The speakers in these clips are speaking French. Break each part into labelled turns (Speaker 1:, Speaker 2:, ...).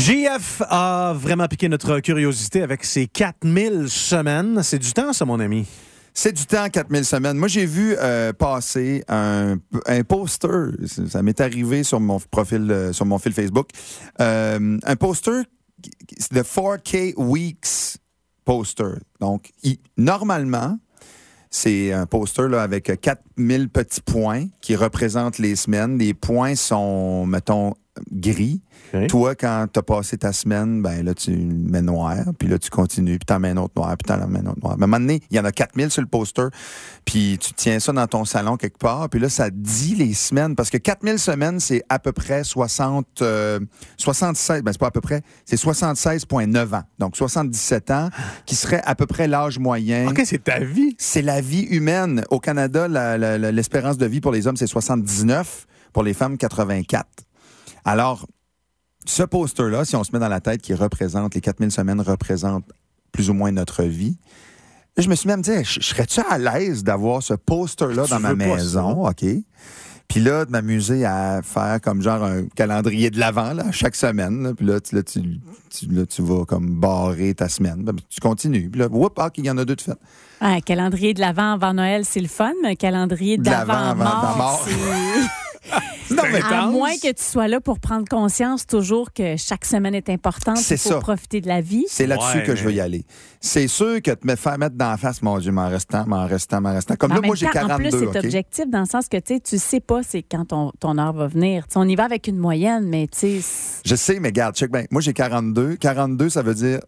Speaker 1: JF a vraiment piqué notre curiosité avec ses 4000 semaines. C'est du temps, ça, mon ami?
Speaker 2: C'est du temps, 4000 semaines. Moi, j'ai vu passer un poster. Ça m'est arrivé sur mon profil, sur mon fil Facebook. Un poster, the 4K Weeks poster. Donc, normalement, c'est un poster là, avec 4000 petits points qui représentent les semaines. Les points sont, mettons, gris. Okay. Toi, quand tu as passé ta semaine, ben là, tu le mets noir, puis là, tu continues, puis tu en mets un autre noir, puis tu en mets un autre noir. Mais à un moment donné, il y en a 4000 sur le poster, puis tu tiens ça dans ton salon quelque part, puis là, ça dit les semaines, parce que 4000 semaines, c'est à peu près 76, ben c'est pas à peu près, c'est 76,9 ans. Donc, 77 ans, qui serait à peu près l'âge moyen.
Speaker 1: OK, c'est ta vie.
Speaker 2: C'est la vie humaine. Au Canada, l'espérance de vie pour les hommes, c'est 79, pour les femmes, 84. Alors, ce poster-là, si on se met dans la tête qu'il représente, les 4000 semaines représentent plus ou moins notre vie, je me suis mis à me dire, serais-tu à l'aise d'avoir ce poster-là dans ma maison? OK. Puis là, de m'amuser à faire comme genre un calendrier de l'Avent, là, chaque semaine. Là. Puis là, tu vas comme barrer ta semaine. Ben, tu continues. Puis là, il y en a deux de fait.
Speaker 3: Un calendrier de l'Avent avant Noël, c'est le fun, mais un calendrier d'avant avant mort, c'est...
Speaker 2: Non, mais
Speaker 3: à moins que tu sois là pour prendre conscience toujours que chaque semaine est importante pour profiter de la vie.
Speaker 2: C'est là-dessus que je veux y aller. C'est sûr que te faire mettre dans la face, mon Dieu, m'en restant. Comme là, moi, j'ai 42. En plus,
Speaker 3: c'est objectif dans le sens que tu sais pas c'est quand ton heure va venir. T'sais, on y va avec une moyenne, mais tu sais...
Speaker 2: Je sais, mais regarde, check bien. Moi, j'ai 42. 42, ça veut dire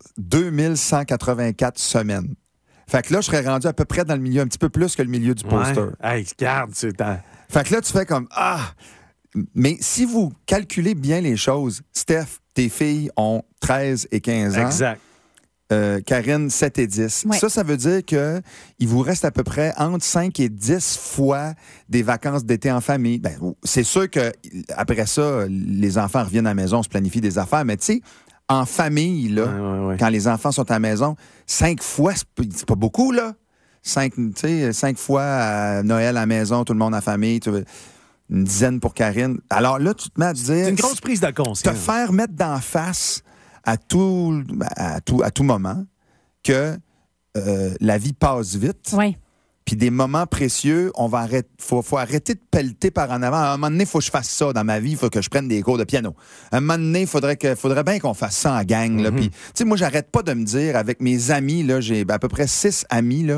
Speaker 2: 2184 semaines. Fait que là, je serais rendu à peu près dans le milieu, un petit peu plus que le milieu du poster.
Speaker 1: Hey, regarde, c'est...
Speaker 2: Fait que là, tu fais comme, Mais si vous calculez bien les choses, Steph, tes filles ont 13 et 15 ans.
Speaker 1: Exact.
Speaker 2: Karine, 7 et 10.
Speaker 3: Ouais.
Speaker 2: Ça veut dire qu'il vous reste à peu près entre 5 et 10 fois des vacances d'été en famille. Ben, c'est sûr qu'après ça, les enfants reviennent à la maison, on se planifie des affaires, mais tu sais, en famille, là, quand les enfants sont à la maison, 5 fois, c'est pas beaucoup, là. 5 fois à Noël à la maison, tout le monde en famille, une dizaine pour Karine. Alors là, tu te mets à dire...
Speaker 1: C'est une grosse prise de conscience.
Speaker 2: Te faire mettre d'en face à tout moment que la vie passe vite.
Speaker 3: Oui.
Speaker 2: Puis des moments précieux, faut arrêter de pelleter par en avant. À un moment donné, il faut que je fasse ça dans ma vie, il faut que je prenne des cours de piano. À un moment donné, il faudrait bien qu'on fasse ça en gang. Là. Puis, tu sais, moi, j'arrête pas de me dire, avec mes amis, là, j'ai à peu près 6 amis, là.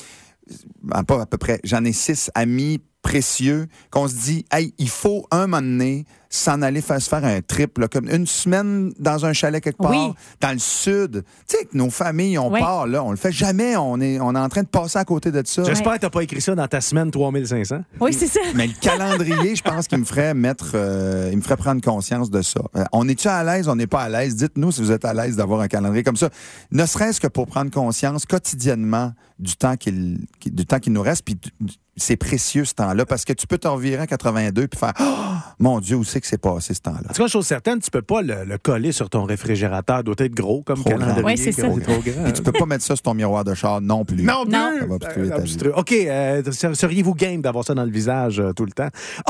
Speaker 2: Pas à peu près, j'en ai 6 amis précieux qu'on se dit, hey, il faut un moment donné s'en aller se faire un trip, là, comme une semaine dans un chalet quelque part, dans le sud. Tu sais, que nos familles, on part, là, on le fait jamais, on est en train de passer à côté de ça.
Speaker 1: J'espère que tu n'as pas écrit ça dans ta semaine 3500.
Speaker 3: Oui, c'est ça.
Speaker 2: Mais le calendrier, je pense qu'il me ferait il me ferait prendre conscience de ça. On est-tu à l'aise, on n'est pas à l'aise? Dites-nous si vous êtes à l'aise d'avoir un calendrier comme ça. Ne serait-ce que pour prendre conscience quotidiennement du temps qu'il nous reste, puis c'est précieux ce temps-là, parce que tu peux t'en virer à 82 puis faire « Oh, mon Dieu, où c'est que c'est passé ce temps-là? »
Speaker 1: En tout cas, chose certaine, tu peux pas le coller sur ton réfrigérateur. Il doit être gros comme
Speaker 2: trop
Speaker 1: calendrier.
Speaker 3: Oui, c'est ça.
Speaker 1: Trop grand.
Speaker 2: Et tu peux pas mettre ça sur ton miroir de char non plus.
Speaker 1: Non plus!
Speaker 2: Ça va obstruer ta vie.
Speaker 1: OK, seriez-vous game d'avoir ça dans le visage tout le temps?